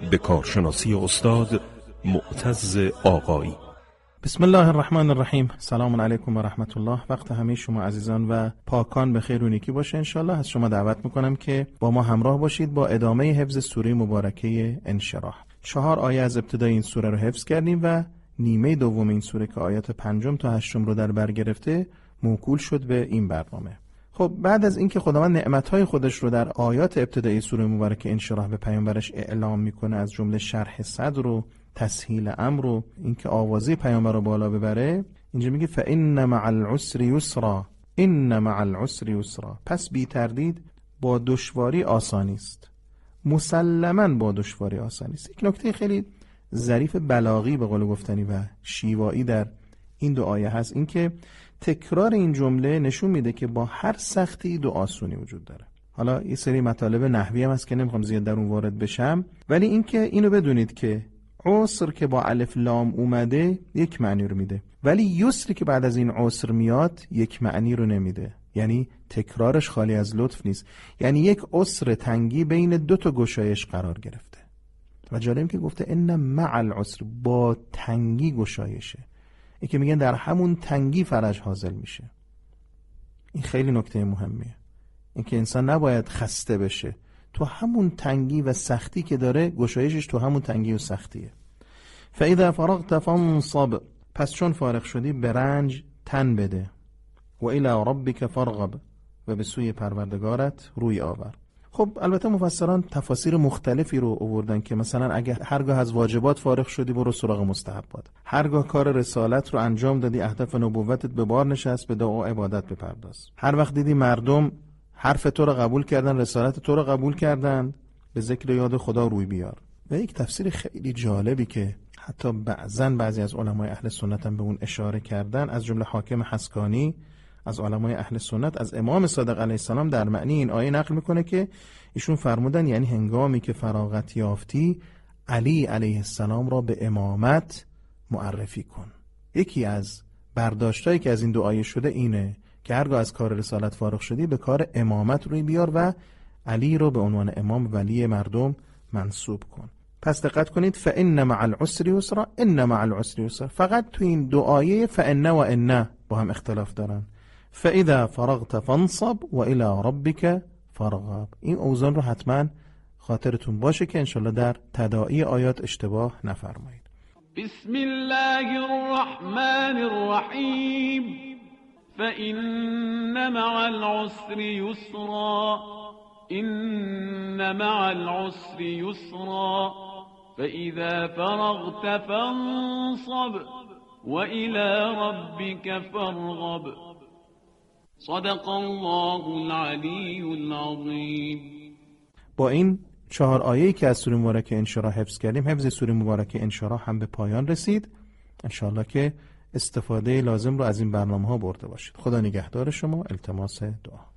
به کارشناسی استاد معتز آقایی. بسم الله الرحمن الرحیم. سلام علیکم و رحمت الله. وقت همه شما عزیزان و پاکان به خیر و نیکی باشه انشالله. از شما دعوت میکنم که با ما همراه باشید با ادامه حفظ سوره مبارکه انشراح. 4 آیه از ابتدای این سوره رو حفظ کردیم و نیمه دوم این سوره که آیات 5 تا 8 رو در بر گرفته موکول شد به این برنامه. خب بعد از اینکه خداوند نعمت‌های خودش رو در آیات ابتدایی سوره مبارکه انشراح به پیامبرش اعلام میکنه، از جمله شرح صدر و تسهیل امر و اینکه آوازه پیامبر رو بالا ببره، اینجا میگه فإن مع العسر یسرا، ان مع العسر یسرا، پس بی تردید با دشواری آسانی است، مسلماً با دشواری آسانی است. یک نکته خیلی ظریف بلاغی به قول گفتنی و شیوایی در این دو آیه هست، اینکه تکرار این جمله نشون میده که با هر سختی دو آسونی وجود داره. حالا یه سری مطالب نحوی هم هست که نمیخوام زیاد در اون وارد بشم، ولی اینکه اینو بدونید که عسر که با الف لام اومده یک معنی رو میده، ولی یسری که بعد از این عسر میاد یک معنی رو نمیده. یعنی تکرارش خالی از لطف نیست، یعنی یک عسر تنگی بین دو تا گشایش قرار گرفته. و جالب که گفته ان مع العسر، با تنگی گشایشه. این که میگن در همون تنگی فرج حاصل میشه. این خیلی نکته مهمیه، این که انسان نباید خسته بشه، تو همون تنگی و سختی که داره گشایشش تو همون تنگی و سختیه. فاذا فرغت فانصب، پس چون فارغ شدی به رنج تن بده. و الی ربک فارغب، و به سوی پروردگارت روی آور. خب البته مفسران تفاسیر مختلفی رو آوردن که مثلا اگه هرگاه از واجبات فارغ شدی برو سراغ مستحبات، هرگاه کار رسالت رو انجام دادی اهداف نبوتت به بار نشست به دعا و عبادت بپرداز، هر وقت دیدی مردم حرف تو رو قبول کردن، رسالت تو رو قبول کردن، به ذکر یاد خدا روی بیار. و یک تفسیر خیلی جالبی که حتی بعضی از علمای اهل سنت هم به اون اشاره کردن، از جمله حاکم حسکانی از علمای اهل سنت از امام صادق علیه السلام در معنی این آیه نقل میکنه که ایشون فرمودن یعنی هنگامی که فراغت یافتی علی علیه السلام را به امامت معرفی کن. یکی از برداشتایی که از این دو آیه شده اینه که هرگاه از کار رسالت فارغ شدی به کار امامت روی بیار و علی رو به عنوان امام ولی مردم منصوب کن. پس دقت کنید، فإن مع العسر یسرا، ان مع العسر یسرا. فقط تو این دو آیه فإن و ان با هم اختلاف دارن. فاذا فرغت فانصب و الی ربک فارغب. این اوزان رو حتما خاطرتون باشه که انشالله در تداعی آیات اشتباه نفرمایید. بسم الله الرحمن الرحیم. فإن مع العسر یسرا، إن مع العسر یسرا، فإذا فرغت فانصب وإلى ربك فارغب. صدق الله العلی العظیم. با این 4 آیه‌ای که از سوره مبارکه انشراح حفظ کردیم، حفظ سوره مبارکه انشراح هم به پایان رسید. انشاءالله که استفاده لازم رو از این برنامه‌ها برده باشید. خدا نگهدار شما. التماس دعا.